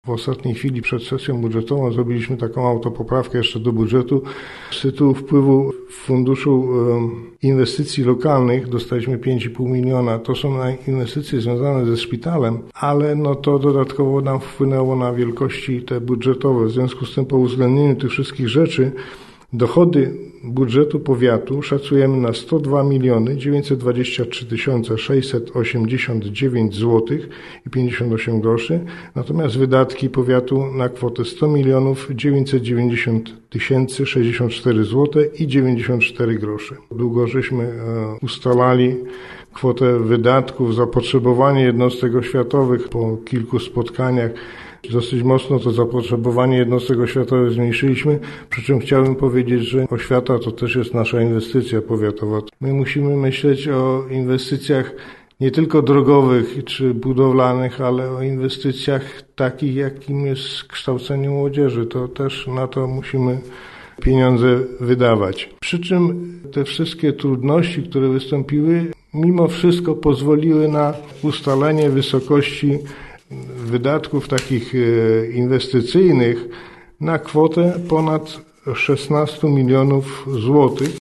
W ostatniej chwili przed sesją budżetową zrobiliśmy taką autopoprawkę jeszcze do budżetu. Z tytułu wpływu Funduszu Inwestycji Lokalnych dostaliśmy 5,5 miliona. To są inwestycje związane ze szpitalem, ale to dodatkowo nam wpłynęło na wielkości te budżetowe. W związku z tym po uwzględnieniu tych wszystkich rzeczy dochody budżetu powiatu szacujemy na 102 923 689 zł i 58 groszy, natomiast wydatki powiatu na kwotę 100 990 064 zł i 94 groszy. Długo żeśmy ustalali kwotę wydatków, zapotrzebowanie jednostek oświatowych po kilku spotkaniach. Dosyć mocno to zapotrzebowanie jednostek oświatowych zmniejszyliśmy, przy czym chciałbym powiedzieć, że oświata to też jest nasza inwestycja powiatowa. My musimy myśleć o inwestycjach nie tylko drogowych czy budowlanych, ale o inwestycjach takich, jakim jest kształcenie młodzieży. To też na to musimy pieniądze wydawać. Przy czym te wszystkie trudności, które wystąpiły, mimo wszystko pozwoliły na ustalenie wysokości wydatków takich inwestycyjnych na kwotę ponad 16 milionów złotych.